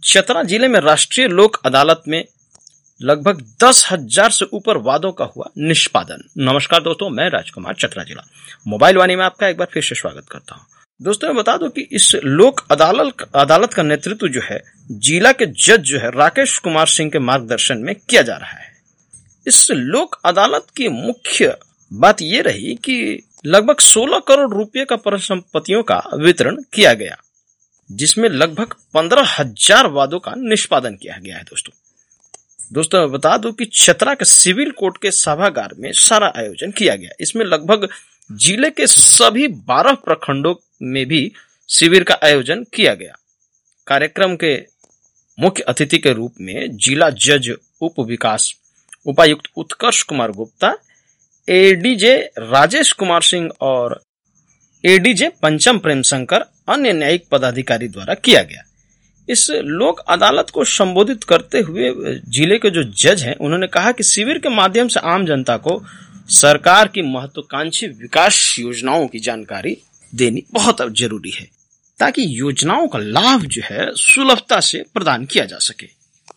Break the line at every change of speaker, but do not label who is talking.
चतरा जिले में राष्ट्रीय लोक अदालत में लगभग 10,000 से ऊपर वादों का हुआ निष्पादन। नमस्कार दोस्तों, मैं राजकुमार, चतरा जिला मोबाइल वाणी में आपका एक बार फिर से स्वागत करता हूं। दोस्तों मैं बता दूं कि इस लोक अदालत का नेतृत्व जो है जिला के जज जो है राकेश कुमार सिंह के मार्गदर्शन में किया जा रहा है। इस लोक अदालत की मुख्य बात यह रही कि लगभग 16 करोड़ रुपए का परिसंपत्तियों का वितरण किया गया, जिसमें लगभग 15,000 वादों का निष्पादन किया गया है। दोस्तों मैं बता दूं कि चतरा के सिविल कोर्ट के सभागार में सारा आयोजन किया गया। इसमें लगभग जिले के सभी 12 प्रखंडों में भी शिविर का आयोजन किया गया। कार्यक्रम के मुख्य अतिथि के रूप में जिला जज उप विकास उपायुक्त उत्कर्ष कुमार गुप्ता, एडीजे राजेश कुमार सिंह और एडीजे पंचम प्रेम शंकर अन्य न्यायिक पदाधिकारी द्वारा किया गया। इस लोक अदालत को संबोधित करते हुए जिले के जो जज हैं उन्होंने कहा कि शिविर के माध्यम से आम जनता को सरकार की महत्वाकांक्षी विकास योजनाओं की जानकारी देनी बहुत जरूरी है, ताकि योजनाओं का लाभ जो है सुलभता से प्रदान किया जा सके।